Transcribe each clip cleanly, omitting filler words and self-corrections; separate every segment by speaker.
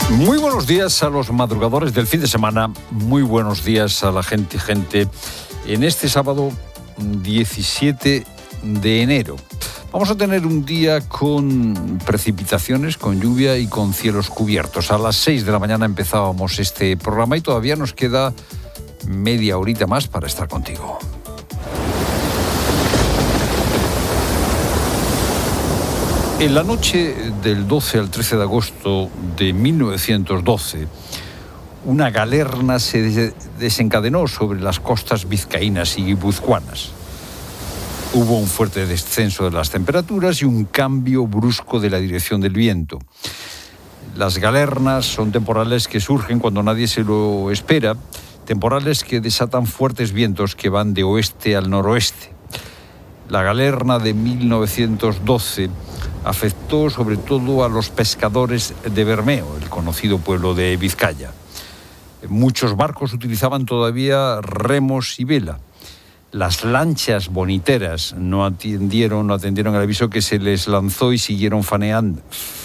Speaker 1: Muy buenos días a los madrugadores del fin de semana, muy buenos días a la gente en este sábado 17 de enero. Vamos a tener un día con precipitaciones, con lluvia y con cielos cubiertos. A las 6 de la mañana empezábamos este programa y todavía nos queda media horita más para estar contigo. En la noche del 12 al 13 de agosto de 1912, una galerna se desencadenó sobre las costas vizcaínas y guipuzcoanas. Hubo un fuerte descenso de las temperaturas y un cambio brusco de la dirección del viento. Las galernas son temporales que surgen cuando nadie se lo espera, temporales que desatan fuertes vientos que van de oeste al noroeste. La galerna de 1912 afectó sobre todo a los pescadores de Bermeo, el conocido pueblo de Vizcaya. Muchos barcos utilizaban todavía remos y vela. Las lanchas boniteras no atendieron al aviso que se les lanzó y siguieron faenando.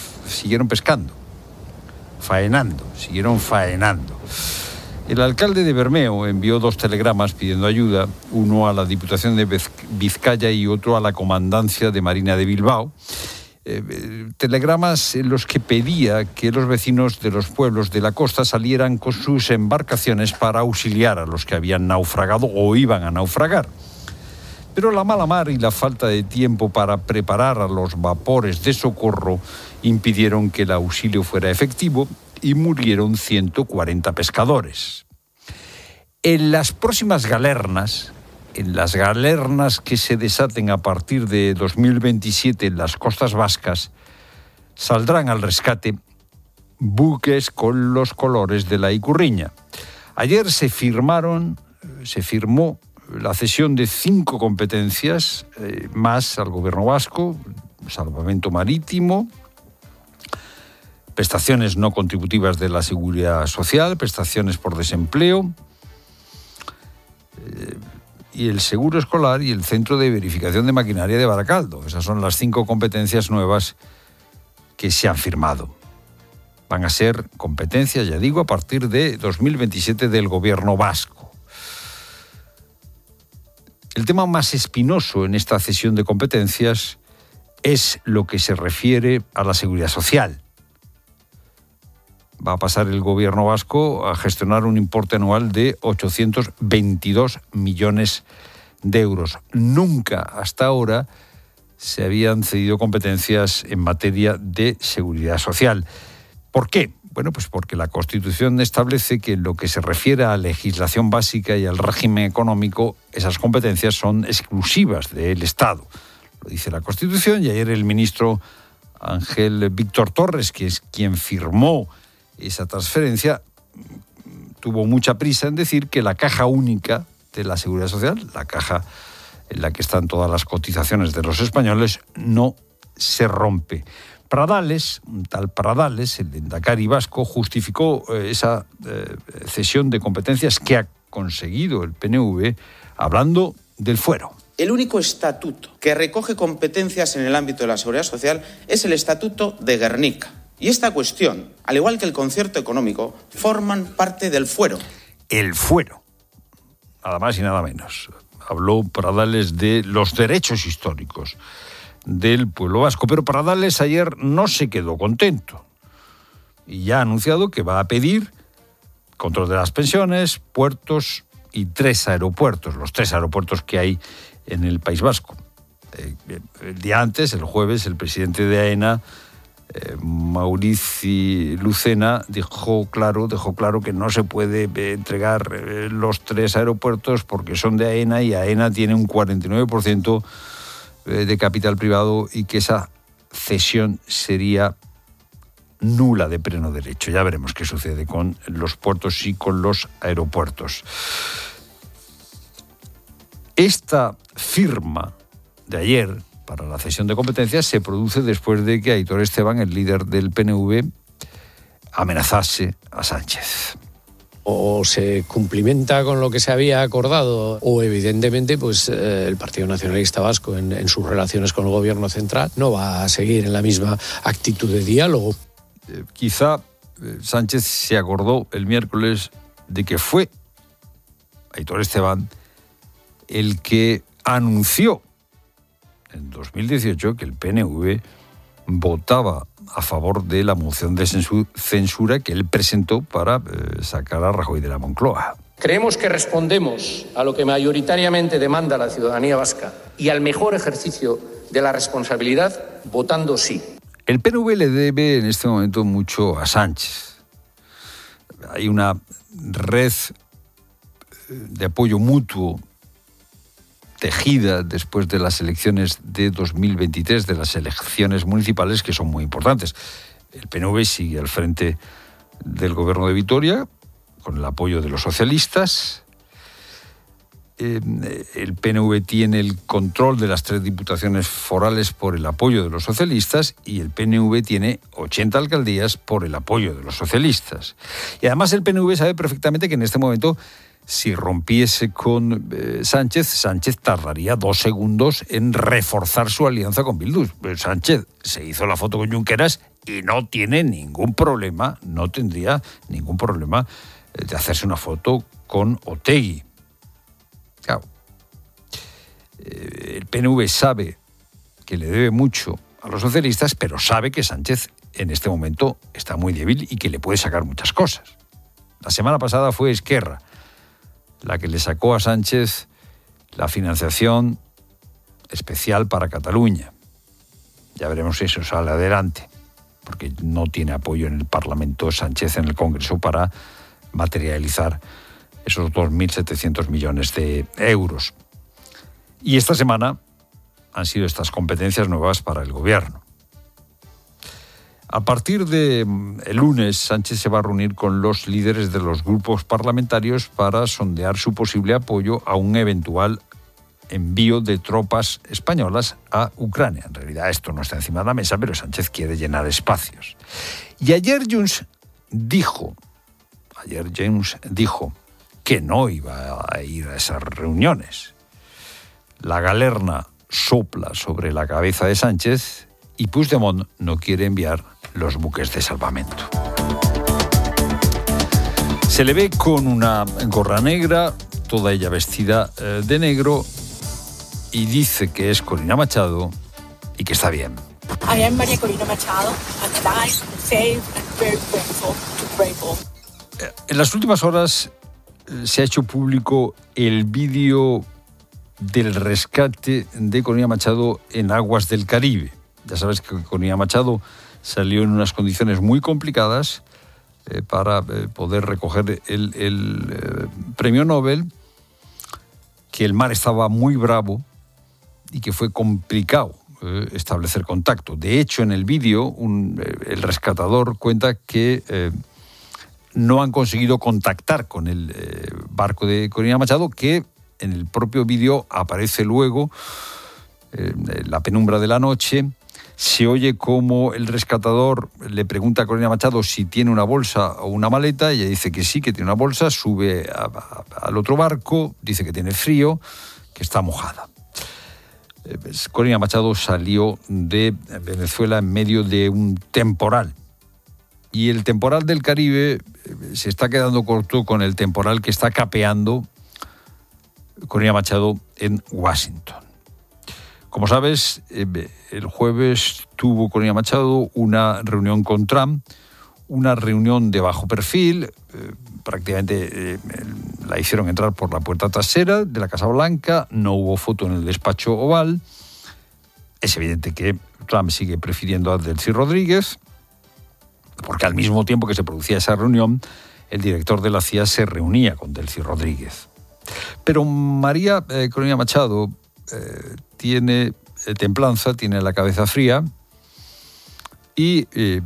Speaker 1: El alcalde de Bermeo envió 2 telegramas pidiendo ayuda, uno a la Diputación de Vizcaya y otro a la Comandancia de Marina de Bilbao. Telegramas en los que pedía que los vecinos de los pueblos de la costa salieran con sus embarcaciones para auxiliar a los que habían naufragado o iban a naufragar. Pero la mala mar y la falta de tiempo para preparar a los vapores de socorro impidieron que el auxilio fuera efectivo y murieron 140 pescadores. En las próximas galernas, en las galernas que se desaten a partir de 2027 en las costas vascas, saldrán al rescate buques con los colores de la Ikurriña. Ayer se firmó la cesión de 5 competencias más al gobierno vasco: salvamento marítimo, prestaciones no contributivas de la Seguridad Social, prestaciones por desempleo, y el seguro escolar y el centro de verificación de maquinaria de Baracaldo. Esas son las 5 competencias nuevas que se han firmado. Van a ser competencias, ya digo, a partir de 2027 del gobierno vasco. El tema más espinoso en esta cesión de competencias es lo que se refiere a la seguridad social. Va a pasar el gobierno vasco a gestionar un importe anual de 822 millones de euros. Nunca hasta ahora se habían cedido competencias en materia de seguridad social. ¿Por qué? Bueno, pues porque la Constitución establece que en lo que se refiere a legislación básica y al régimen económico, esas competencias son exclusivas del Estado. Lo dice la Constitución, y ayer el ministro Ángel Víctor Torres, que es quien firmó esa transferencia, tuvo mucha prisa en decir que la caja única de la Seguridad Social, la caja en la que están todas las cotizaciones de los españoles, no se rompe. Pradales, un tal Pradales, el lehendakari vasco, justificó esa cesión de competencias que ha conseguido el PNV hablando del fuero.
Speaker 2: El único estatuto que recoge competencias en el ámbito de la seguridad social es el Estatuto de Gernika. Y esta cuestión, al igual que el concierto económico, forman parte del fuero.
Speaker 1: El fuero, nada más y nada menos. Habló Pradales de los derechos históricos del pueblo vasco, pero Pradales ayer no se quedó contento y ya ha anunciado que va a pedir control de las pensiones, puertos y 3 aeropuertos, los 3 aeropuertos que hay en el País Vasco. El día antes, el jueves, el presidente de AENA, Maurici Lucena, dejó claro que no se puede entregar los 3 aeropuertos porque son de AENA y AENA tiene un 49% de capital privado y que esa cesión sería nula de pleno derecho. Ya veremos qué sucede con los puertos y con los aeropuertos. Esta firma de ayer para la cesión de competencias se produce después de que Aitor Esteban, el líder del PNV, amenazase a Sánchez.
Speaker 3: O se cumplimenta con lo que se había acordado, o evidentemente pues el Partido Nacionalista Vasco en sus relaciones con el Gobierno central no va a seguir en la misma actitud de diálogo.
Speaker 1: Quizá Sánchez se acordó el miércoles de que fue Aitor Esteban el que anunció en 2018 que el PNV votaba a favor de la moción de censura que él presentó para sacar a Rajoy de la Moncloa.
Speaker 3: Creemos que respondemos a lo que mayoritariamente demanda la ciudadanía vasca y al mejor ejercicio de la responsabilidad votando sí.
Speaker 1: El PNV le debe en este momento mucho a Sánchez. Hay una red de apoyo mutuo tejida después de las elecciones de 2023, de las elecciones municipales, que son muy importantes. El PNV sigue al frente del gobierno de Vitoria, con el apoyo de los socialistas. El PNV tiene el control de las 3 diputaciones forales por el apoyo de los socialistas y el PNV tiene 80 alcaldías por el apoyo de los socialistas. Y además el PNV sabe perfectamente que en este momento, si rompiese con Sánchez tardaría 2 segundos en reforzar su alianza con Bildu. Sánchez se hizo la foto con Junqueras y no tiene ningún problema, no tendría ningún problema de hacerse una foto con Otegi. Claro. El PNV sabe que le debe mucho a los socialistas, pero sabe que Sánchez en este momento está muy débil y que le puede sacar muchas cosas. La semana pasada fue Esquerra la que le sacó a Sánchez la financiación especial para Cataluña. Ya veremos si eso sale adelante, porque no tiene apoyo en el Parlamento Sánchez, en el Congreso, para materializar esos 2.700 millones de euros. Y esta semana han sido estas competencias nuevas para el gobierno. A partir de el lunes, Sánchez se va a reunir con los líderes de los grupos parlamentarios para sondear su posible apoyo a un eventual envío de tropas españolas a Ucrania. En realidad esto no está encima de la mesa, pero Sánchez quiere llenar espacios. Y ayer Junts dijo que no iba a ir a esas reuniones. La galerna sopla sobre la cabeza de Sánchez y Puigdemont no quiere enviar los buques de salvamento. Se le ve con una gorra negra, toda ella vestida de negro, y dice que es Corina Machado y que está bien.
Speaker 4: I am María Corina Machado, and alive, safe and very grateful.
Speaker 1: En las últimas horas se ha hecho público el vídeo del rescate de Corina Machado en aguas del Caribe. Ya sabes que Corina Machado salió en unas condiciones muy complicadas para poder recoger el premio Nobel, que el mar estaba muy bravo y que fue complicado establecer contacto. De hecho, en el vídeo, el rescatador cuenta que no han conseguido contactar con el barco de Corina Machado, que en el propio vídeo aparece luego la penumbra de la noche. Se oye como el rescatador le pregunta a Corina Machado si tiene una bolsa o una maleta. Ella dice que sí, que tiene una bolsa. Sube al otro barco, dice que tiene frío, que está mojada. Corina Machado salió de Venezuela en medio de un temporal. Y el temporal del Caribe se está quedando corto con el temporal que está capeando Corina Machado en Washington. Como sabes, el jueves tuvo Corina Machado una reunión con Trump, una reunión de bajo perfil, prácticamente la hicieron entrar por la puerta trasera de la Casa Blanca, no hubo foto en el despacho oval. Es evidente que Trump sigue prefiriendo a Delcy Rodríguez, porque al mismo tiempo que se producía esa reunión, el director de la CIA se reunía con Delcy Rodríguez. Pero María Corina Machado tiene templanza, tiene la cabeza fría y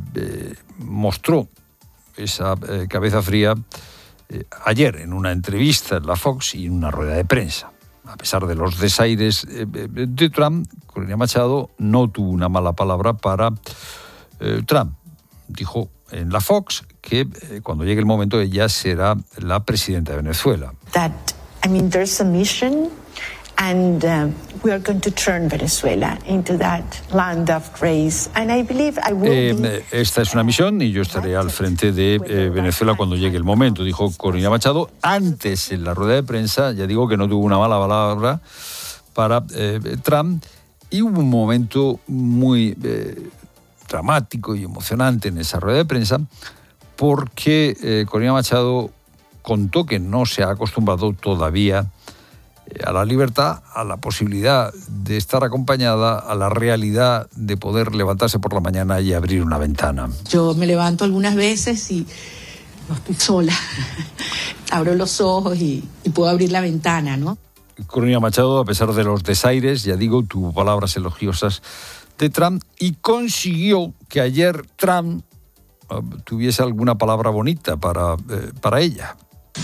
Speaker 1: mostró esa cabeza fría ayer en una entrevista en la Fox y en una rueda de prensa. A pesar de los desaires de Trump, Corina Machado no tuvo una mala palabra para Trump. Dijo en la Fox que cuando llegue el momento ella será la presidenta de Venezuela.
Speaker 5: There's a mission And we are going to turn Venezuela into that land of grace. And I believe I will
Speaker 1: esta es una misión y yo estaré al frente de Venezuela cuando llegue el momento, dijo Corina Machado. Antes, en la rueda de prensa, ya digo que no tuvo una mala palabra para Trump, y hubo un momento muy dramático y emocionante en esa rueda de prensa, porque Corina Machado contó que no se ha acostumbrado todavía a la libertad, a la posibilidad de estar acompañada, a la realidad de poder levantarse por la mañana y abrir una ventana.
Speaker 6: Yo me levanto algunas veces y no estoy sola. Abro los ojos y puedo abrir la ventana, ¿no?
Speaker 1: Corina Machado, a pesar de los desaires, ya digo, tuvo palabras elogiosas de Trump y consiguió que ayer Trump tuviese alguna palabra bonita para ella.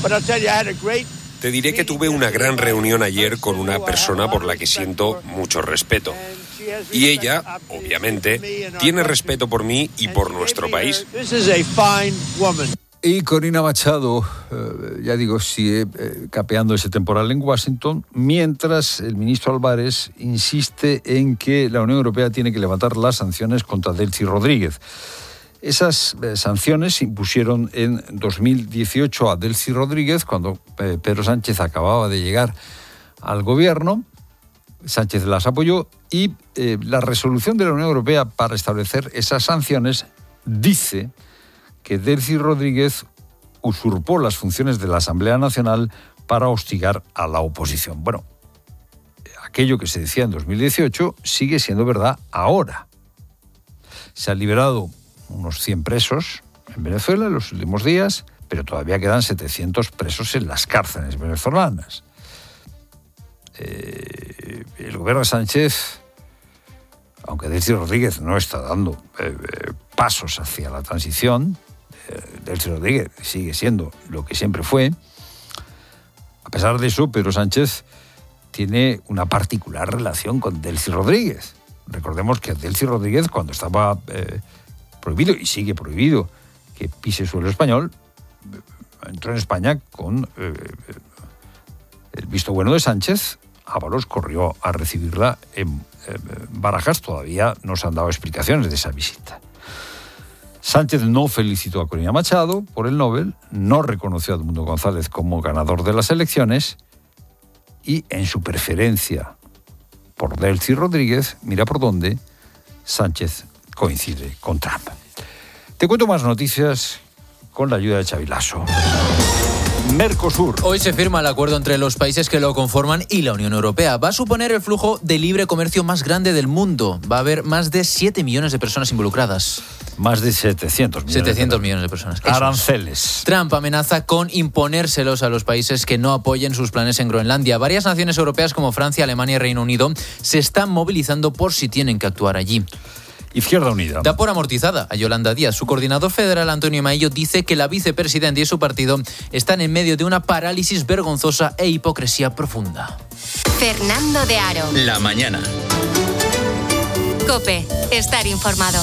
Speaker 7: Te diré que tuve una gran reunión ayer con una persona por la que siento mucho respeto. Y ella, obviamente, tiene respeto por mí y por nuestro país.
Speaker 1: Y Corina Machado, ya digo, sigue capeando ese temporal en Washington, mientras el ministro Álvarez insiste en que la Unión Europea tiene que levantar las sanciones contra Delcy Rodríguez. Esas sanciones se impusieron en 2018 a Delcy Rodríguez, cuando Pedro Sánchez acababa de llegar al gobierno. Sánchez las apoyó y la resolución de la Unión Europea para establecer esas sanciones dice que Delcy Rodríguez usurpó las funciones de la Asamblea Nacional para hostigar a la oposición. Bueno, aquello que se decía en 2018 sigue siendo verdad ahora. Se han liberado unos 100 presos en Venezuela en los últimos días, pero todavía quedan 700 presos en las cárceles venezolanas. El gobierno de Sánchez, aunque Delcy Rodríguez no está dando pasos hacia la transición, Delcy Rodríguez sigue siendo lo que siempre fue. A pesar de eso, Pedro Sánchez tiene una particular relación con Delcy Rodríguez. Recordemos que Delcy Rodríguez, cuando estaba prohibido, y sigue prohibido, que pise suelo español, entró en España con el visto bueno de Sánchez. Ábalos corrió a recibirla en Barajas. Todavía no se han dado explicaciones de esa visita. Sánchez no felicitó a Corina Machado por el Nobel, no reconoció a Edmundo González como ganador de las elecciones y en su preferencia por Delcy Rodríguez, mira por dónde, Sánchez coincide con Trump. Te cuento más noticias con la ayuda de Xavi Lasso. Mercosur.
Speaker 8: Hoy se firma el acuerdo entre los países que lo conforman y la Unión Europea. Va a suponer el flujo de libre comercio más grande del mundo. Va a haber más de 7 millones de personas involucradas.
Speaker 1: Más de 700 millones.
Speaker 8: 700 millones de personas.
Speaker 1: Aranceles.
Speaker 8: Trump amenaza con imponérselos a los países que no apoyen sus planes en Groenlandia. Varias naciones europeas como Francia, Alemania y Reino Unido se están movilizando por si tienen que actuar allí.
Speaker 1: Izquierda Unida.
Speaker 8: Da por amortizada a Yolanda Díaz. Su coordinador federal, Antonio Maillo, dice que la vicepresidenta y su partido están en medio de una parálisis vergonzosa e hipocresía profunda.
Speaker 9: Fernando de Aro.
Speaker 10: La mañana.
Speaker 9: COPE. Estar informado.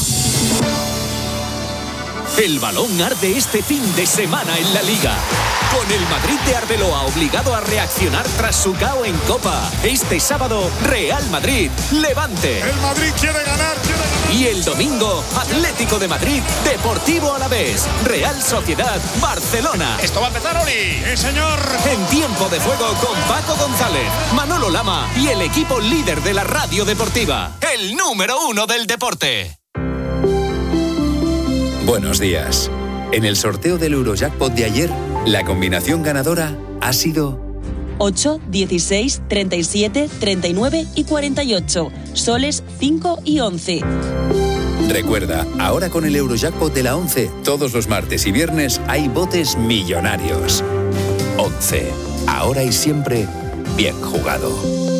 Speaker 10: El balón arde este fin de semana en la Liga. Con el Madrid de Arbeloa obligado a reaccionar tras su KO en Copa. Este sábado, Real Madrid, Levante.
Speaker 11: El Madrid quiere ganar.
Speaker 10: Y el domingo, Atlético de Madrid, Deportivo Alavés, Real Sociedad, Barcelona.
Speaker 11: Esto va a empezar, Oli. ¡Sí, señor!
Speaker 10: En tiempo de juego con Paco González, Manolo Lama y el equipo líder de la radio deportiva. El número 1 del deporte.
Speaker 12: Buenos días. En el sorteo del Eurojackpot de ayer, la combinación ganadora ha sido
Speaker 13: 8, 16, 37, 39 y 48. Soles 5 y 11.
Speaker 12: Recuerda, ahora con el Eurojackpot de la 11, todos los martes y viernes hay botes millonarios. 11. Ahora y siempre, bien jugado.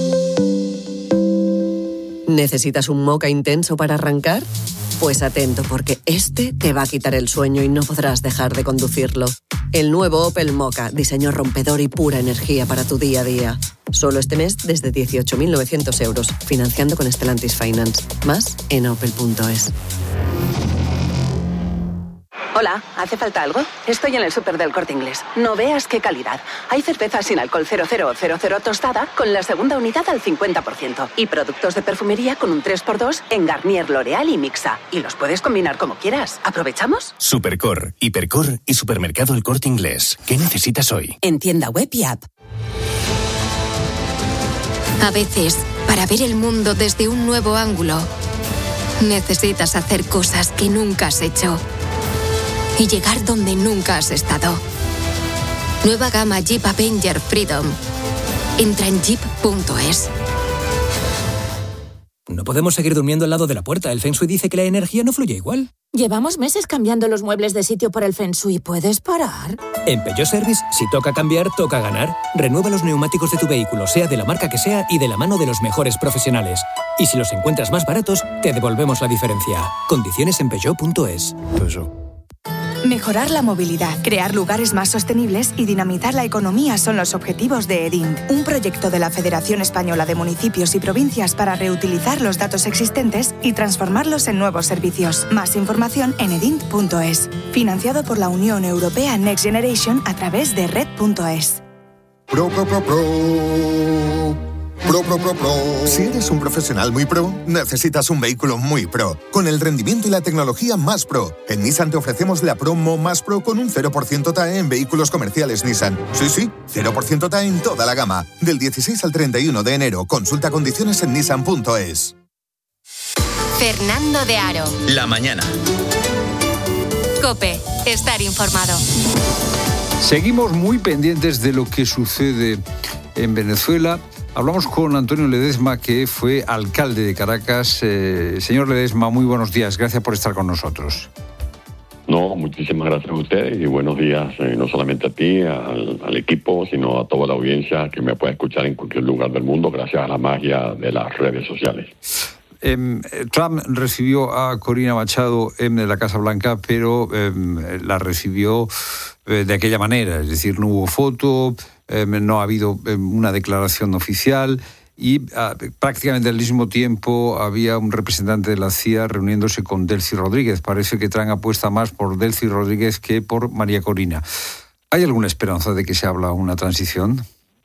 Speaker 14: ¿Necesitas un moca intenso para arrancar? Pues atento, porque este te va a quitar el sueño y no podrás dejar de conducirlo. El nuevo Opel Mokka, diseño rompedor y pura energía para tu día a día. Solo este mes desde 18.900 euros, financiando con Stellantis Finance. Más en opel.es.
Speaker 15: Hola, ¿hace falta algo? Estoy en el súper del Corte Inglés. No veas qué calidad. Hay cerveza sin alcohol 0000 tostada con la segunda unidad al 50%. Y productos de perfumería con un 3x2 en Garnier, L'Oréal y Mixa. Y los puedes combinar como quieras. ¿Aprovechamos?
Speaker 16: Supercor, Hipercor y Supermercado El Corte Inglés. ¿Qué necesitas hoy?
Speaker 17: En tienda web y app.
Speaker 9: A veces, para ver el mundo desde un nuevo ángulo, necesitas hacer cosas que nunca has hecho. Y llegar donde nunca has estado. Nueva gama Jeep Avenger Freedom. Entra en jeep.es.
Speaker 18: No podemos seguir durmiendo al lado de la puerta. El Feng Shui dice que la energía no fluye igual.
Speaker 19: Llevamos meses cambiando los muebles de sitio por el Feng Shui. ¿Puedes parar?
Speaker 18: En Peugeot Service, si toca cambiar, toca ganar. Renueva los neumáticos de tu vehículo, sea de la marca que sea y de la mano de los mejores profesionales. Y si los encuentras más baratos, te devolvemos la diferencia. Condiciones en Peugeot.es.
Speaker 20: Mejorar la movilidad, crear lugares más sostenibles y dinamizar la economía son los objetivos de EDINT, un proyecto de la Federación Española de Municipios y Provincias para reutilizar los datos existentes y transformarlos en nuevos servicios. Más información en edint.es. Financiado por la Unión Europea Next Generation a través de red.es.
Speaker 21: Pro. Si eres un profesional muy pro, necesitas un vehículo muy pro, con el rendimiento y la tecnología más pro. En Nissan te ofrecemos la promo más pro con un 0% TAE en vehículos comerciales Nissan. Sí, 0% TAE en toda la gama. Del 16 al 31 de enero. Consulta condiciones en nissan.es.
Speaker 9: Fernando de Aro.
Speaker 12: La mañana.
Speaker 9: COPE. Estar informado.
Speaker 1: Seguimos muy pendientes de lo que sucede en Venezuela. Hablamos con Antonio Ledesma, que fue alcalde de Caracas. Señor Ledesma, muy buenos días. Gracias por estar con nosotros.
Speaker 22: No, muchísimas gracias a ustedes y buenos días, no solamente a ti, al equipo, sino a toda la audiencia que me puede escuchar en cualquier lugar del mundo gracias a la magia de las redes sociales.
Speaker 1: Trump recibió a Corina Machado en la Casa Blanca, pero la recibió de aquella manera, es decir, no hubo foto, no ha habido una declaración oficial y prácticamente al mismo tiempo había un representante de la CIA reuniéndose con Delcy Rodríguez. Parece que Trump apuesta más por Delcy Rodríguez que por María Corina. ¿Hay alguna esperanza de que se abra una transición?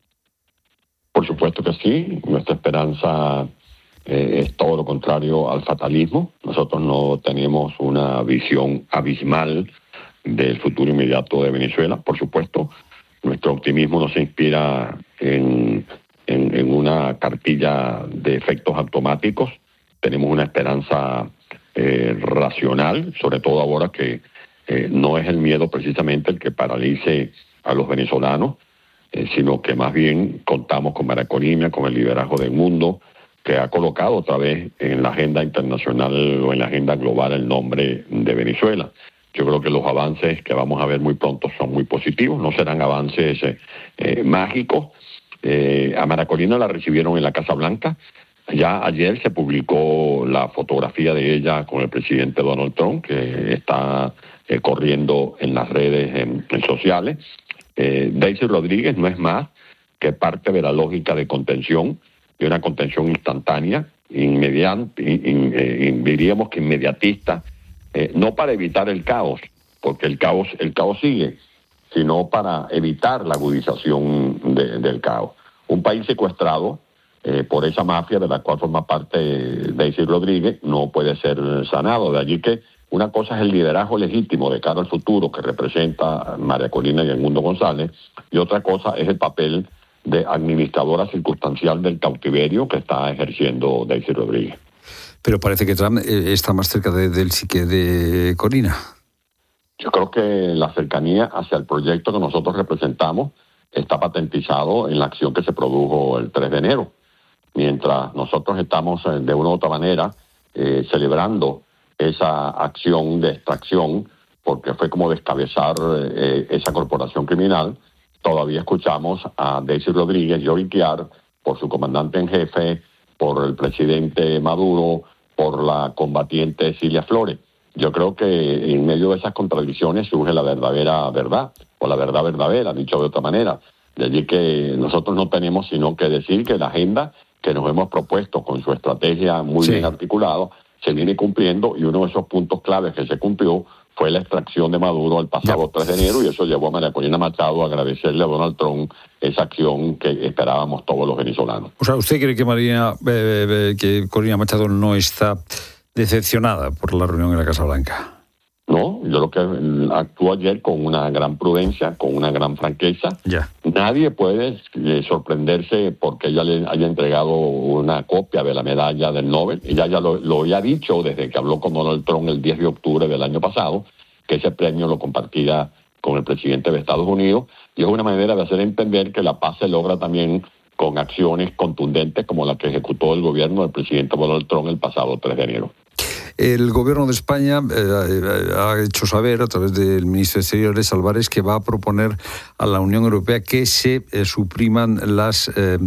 Speaker 22: Por supuesto que sí. Nuestra esperanza es todo lo contrario al fatalismo. Nosotros no tenemos una visión abismal del futuro inmediato de Venezuela. Por supuesto, nuestro optimismo no se inspira en una cartilla de efectos automáticos. Tenemos una esperanza racional, sobre todo ahora que no es el miedo precisamente el que paralice a los venezolanos, sino que más bien contamos con María Corina, con el liderazgo del mundo, que ha colocado otra vez en la agenda internacional o en la agenda global el nombre de Venezuela. Yo creo que los avances que vamos a ver muy pronto son muy positivos, no serán avances mágicos. A María Corina la recibieron en la Casa Blanca. Ya ayer se publicó la fotografía de ella con el presidente Donald Trump, que está corriendo en las redes sociales. Delcy Rodríguez no es más que parte de la lógica de contención, de una contención instantánea, diríamos que inmediatista, no para evitar el caos, porque el caos sigue, sino para evitar la agudización del caos. Un país secuestrado por esa mafia de la cual forma parte Delcy Rodríguez no puede ser sanado. De allí que una cosa es el liderazgo legítimo de cara al futuro que representa María Corina y Edmundo González, y otra cosa es el papel de administradora circunstancial del cautiverio que está ejerciendo Delcy Rodríguez.
Speaker 1: Pero parece que Trump está más cerca de Delcy que de Corina.
Speaker 22: Yo creo que la cercanía hacia el proyecto que nosotros representamos está patentizado en la acción que se produjo el 3 de enero. Mientras nosotros estamos de una u otra manera celebrando esa acción de extracción, porque fue como descabezar esa corporación criminal, todavía escuchamos a Delcy Rodríguez lloriquear por su comandante en jefe, por el presidente Maduro, por la combatiente Cilia Flores. Yo creo que en medio de esas contradicciones surge la verdadera verdad, o la verdad verdadera, dicho de otra manera. De allí que nosotros no tenemos sino que decir que la agenda que nos hemos propuesto con su estrategia muy bien articulada se viene cumpliendo, y uno de esos puntos claves que se cumplió fue la extracción de Maduro el pasado 3 de enero, y eso llevó a María Corina Machado a agradecerle a Donald Trump esa acción que esperábamos todos los venezolanos.
Speaker 1: O sea, ¿usted cree que Corina Machado no está decepcionada por la reunión en la Casa Blanca?
Speaker 22: No, yo creo que actuó ayer con una gran prudencia, con una gran franqueza. Nadie puede sorprenderse porque ella le haya entregado una copia de la medalla del Nobel. Ella ya lo había dicho desde que habló con Donald Trump el 10 de octubre del año pasado, que ese premio lo compartía con el presidente de Estados Unidos, y es una manera de hacer entender que la paz se logra también con acciones contundentes como la que ejecutó el gobierno del presidente Donald Trump el pasado 3 de enero.
Speaker 1: El gobierno de España ha hecho saber a través del ministro de Exteriores, Álvarez, que va a proponer a la Unión Europea que se supriman las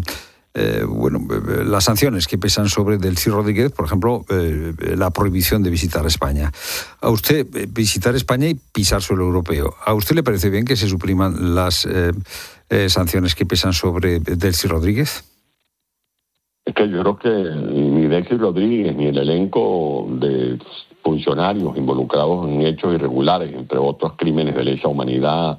Speaker 1: sanciones que pesan sobre Delcy Rodríguez, por ejemplo, la prohibición de visitar España. A usted, visitar España y pisar suelo europeo, ¿a usted le parece bien que se supriman las sanciones que pesan sobre Delcy Rodríguez?
Speaker 22: Es que yo creo que ni Delcy Rodríguez ni el elenco de funcionarios involucrados en hechos irregulares, entre otros crímenes de lesa humanidad,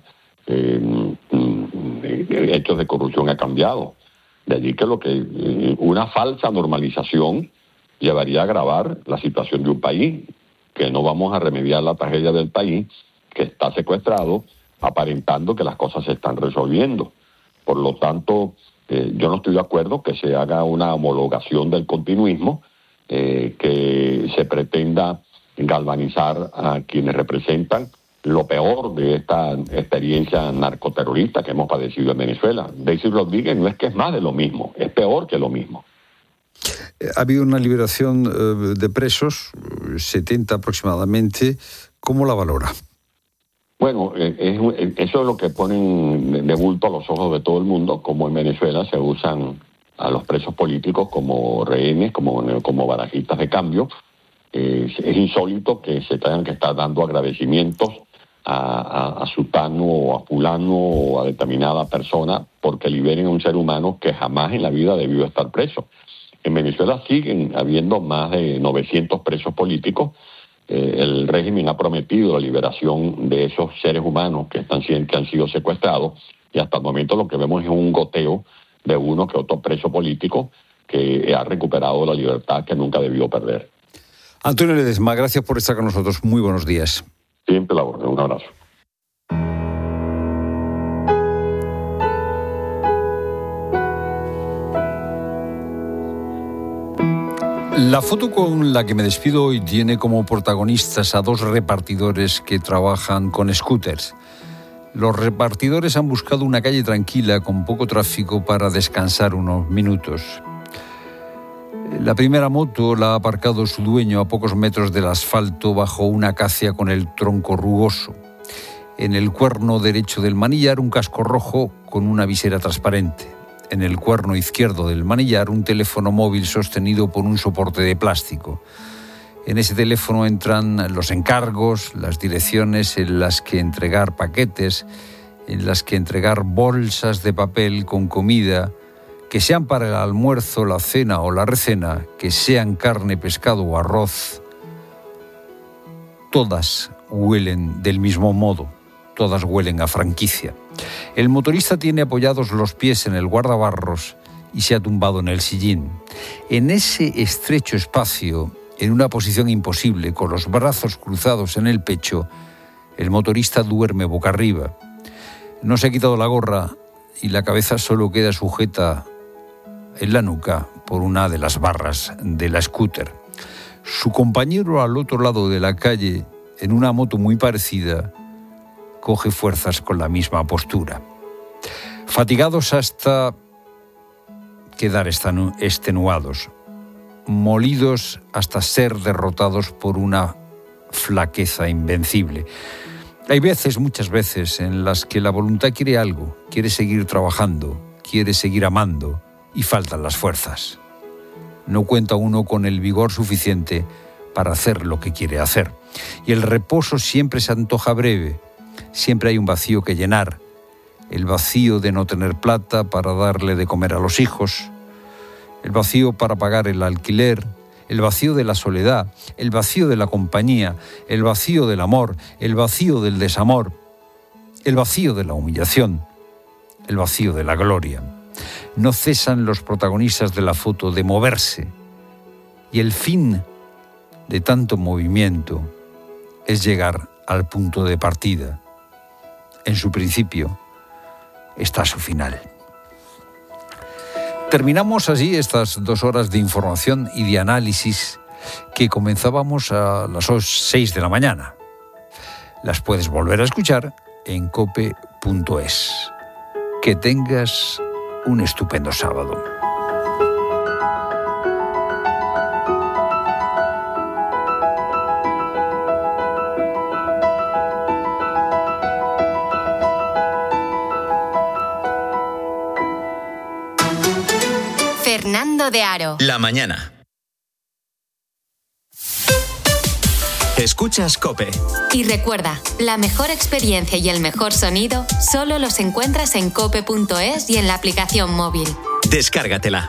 Speaker 22: hechos de corrupción, ha cambiado. De allí que una falsa normalización llevaría a agravar la situación de un país, que no vamos a remediar la tragedia del país, que está secuestrado, aparentando que las cosas se están resolviendo. Por lo tanto, yo no estoy de acuerdo que se haga una homologación del continuismo, que se pretenda galvanizar a quienes representan lo peor de esta experiencia narcoterrorista que hemos padecido en Venezuela. Delcy Rodríguez no es que es más de lo mismo, es peor que lo mismo.
Speaker 1: Ha habido una liberación de presos, 70 aproximadamente. ¿Cómo la valora?
Speaker 22: Bueno, eso es lo que ponen de bulto a los ojos de todo el mundo, como en Venezuela se usan a los presos políticos como rehenes, como barajistas de cambio. Es insólito que se tengan que estar dando agradecimientos a sutano o a fulano o a determinada persona porque liberen a un ser humano que jamás en la vida debió estar preso. En Venezuela siguen habiendo más de 900 presos políticos. El régimen ha prometido la liberación de esos seres humanos que han sido secuestrados, y hasta el momento lo que vemos es un goteo de uno que otro preso político que ha recuperado la libertad que nunca debió perder.
Speaker 1: Antonio Ledesma, gracias por estar con nosotros. Muy buenos días.
Speaker 22: Siempre la orden. Un abrazo.
Speaker 1: La foto con la que me despido hoy tiene como protagonistas a dos repartidores que trabajan con scooters. Los repartidores han buscado una calle tranquila con poco tráfico para descansar unos minutos. La primera moto la ha aparcado su dueño a pocos metros del asfalto bajo una acacia con el tronco rugoso. En el cuerno derecho del manillar un casco rojo con una visera transparente. En el cuerno izquierdo del manillar un teléfono móvil sostenido por un soporte de plástico. En ese teléfono entran los encargos, las direcciones en las que entregar paquetes, en las que entregar bolsas de papel con comida, que sean para el almuerzo, la cena o la recena, que sean carne, pescado o arroz. Todas huelen del mismo modo, todas huelen a franquicia. El motorista tiene apoyados los pies en el guardabarros y se ha tumbado en el sillín. En ese estrecho espacio, en una posición imposible, con los brazos cruzados en el pecho, el motorista duerme boca arriba. No se ha quitado la gorra y la cabeza solo queda sujeta en la nuca por una de las barras de la scooter. Su compañero al otro lado de la calle, en una moto muy parecida, coge fuerzas con la misma postura. Fatigados hasta quedar extenuados, molidos hasta ser derrotados por una flaqueza invencible. Hay veces, muchas veces, en las que la voluntad quiere algo, quiere seguir trabajando, quiere seguir amando, y faltan las fuerzas. No cuenta uno con el vigor suficiente para hacer lo que quiere hacer. Y el reposo siempre se antoja breve. Siempre hay un vacío que llenar. El vacío de no tener plata para darle de comer a los hijos. El vacío para pagar el alquiler. el vacío de la soledad, el vacío de la compañía, el vacío del amor, el vacío del desamor, el vacío de la humillación, el vacío de la gloria. No cesan los protagonistas de la foto de moverse, y el fin de tanto movimiento es llegar al punto de partida. En su principio está su final. Terminamos así estas 2 horas de información y de análisis que comenzábamos a las 6 de la mañana. Las puedes volver a escuchar en cope.es. Que tengas un estupendo sábado.
Speaker 2: Fernando de Aro.
Speaker 17: La mañana. Escuchas COPE.
Speaker 2: Y recuerda, la mejor experiencia y el mejor sonido solo los encuentras en cope.es y en la aplicación móvil.
Speaker 17: Descárgatela.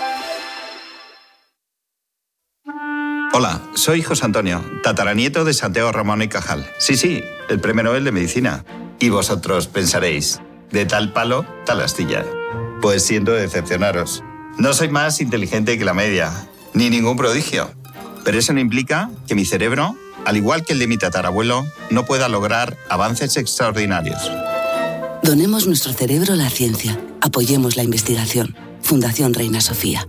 Speaker 23: Hola, soy José Antonio, tataranieto de Santiago Ramón y Cajal. Sí, el premio Nobel de Medicina. Y vosotros pensaréis, de tal palo, tal astilla. Pues siento decepcionaros. No soy más inteligente que la media, ni ningún prodigio. Pero eso no implica que mi cerebro, al igual que el de mi tatarabuelo, no pueda lograr avances extraordinarios.
Speaker 24: Donemos nuestro cerebro a la ciencia. Apoyemos la investigación. Fundación Reina Sofía.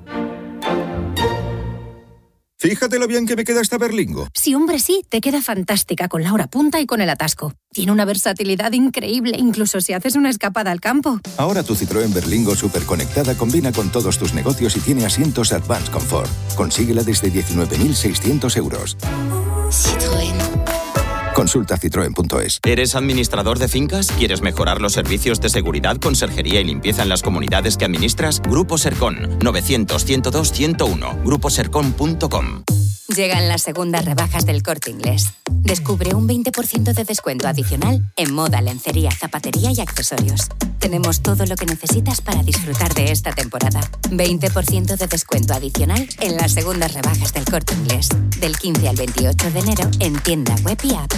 Speaker 25: Fíjate lo bien que me queda esta Berlingo.
Speaker 26: Sí, hombre, sí, te queda fantástica con la hora punta y con el atasco. Tiene una versatilidad increíble, incluso si haces una escapada al campo.
Speaker 25: Ahora tu Citroën Berlingo superconectada combina con todos tus negocios y tiene asientos Advanced Comfort. Consíguela desde 19.600 euros.
Speaker 24: Citroën.
Speaker 25: Consulta citroen.es.
Speaker 17: ¿Eres administrador de fincas? ¿Quieres mejorar los servicios de seguridad, conserjería y limpieza en las comunidades que administras? Grupo Sercon. 900-102-101. gruposercon.com.
Speaker 2: Llegan las segundas rebajas del Corte Inglés. Descubre un 20% de descuento adicional en moda, lencería, zapatería y accesorios. Tenemos todo lo que necesitas para disfrutar de esta temporada. 20% de descuento adicional en las segundas rebajas del Corte Inglés. Del 15 al 28 de enero en tienda web y app.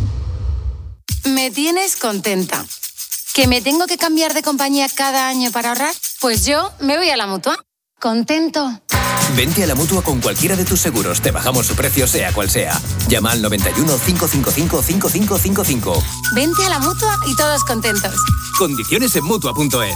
Speaker 27: Me tienes contenta. ¿Que me tengo que cambiar de compañía cada año para ahorrar? Pues yo me voy a la Mutua. ¿Contento?
Speaker 28: Vente a la Mutua con cualquiera de tus seguros. Te bajamos su precio sea cual sea. Llama al 91 555 5555.
Speaker 27: Vente a la Mutua y todos contentos.
Speaker 28: Condiciones en Mutua.es.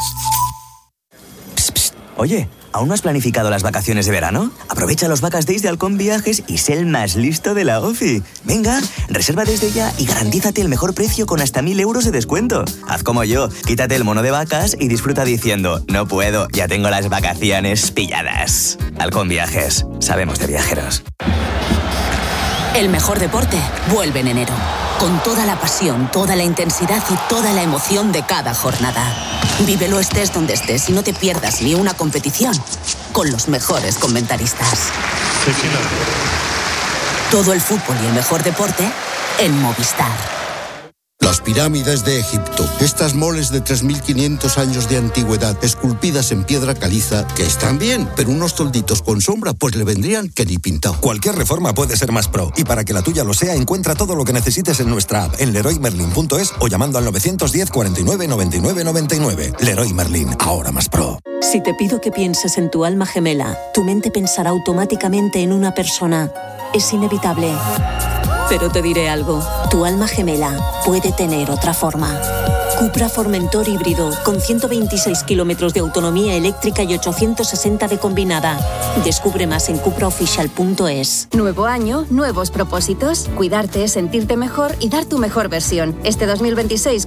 Speaker 29: Oye, ¿aún no has planificado las vacaciones de verano? Aprovecha los Vacas Days de Halcón Viajes y sé el más listo de la OFI. Venga, reserva desde ya y garantízate el mejor precio con hasta 1.000 euros de descuento. Haz como yo, quítate el mono de vacas y disfruta diciendo, no puedo, ya tengo las vacaciones pilladas. Halcón Viajes, sabemos de viajeros.
Speaker 30: El mejor deporte vuelve en enero. Con toda la pasión, toda la intensidad y toda la emoción de cada jornada. Vívelo estés donde estés y no te pierdas ni una competición con los mejores comentaristas. Todo el fútbol y el mejor deporte en Movistar.
Speaker 31: Las pirámides de Egipto, estas moles de 3.500 años de antigüedad, esculpidas en piedra caliza, que están bien, pero unos tolditos con sombra, pues le vendrían que ni pintado.
Speaker 32: Cualquier reforma puede ser más pro, y para que la tuya lo sea, encuentra todo lo que necesites en nuestra app, en leroymerlin.es o llamando al 910 49 99 99. Leroy Merlin, ahora más pro.
Speaker 30: Si te pido que pienses en tu alma gemela, tu mente pensará automáticamente en una persona. Es inevitable. Pero te diré algo, tu alma gemela puede tener otra forma. Cupra Formentor híbrido, con 126 kilómetros de autonomía eléctrica y 860 de combinada. Descubre más en cupraofficial.es.
Speaker 33: Nuevo año, nuevos propósitos. Cuidarte, sentirte mejor y dar tu mejor versión. Este 2026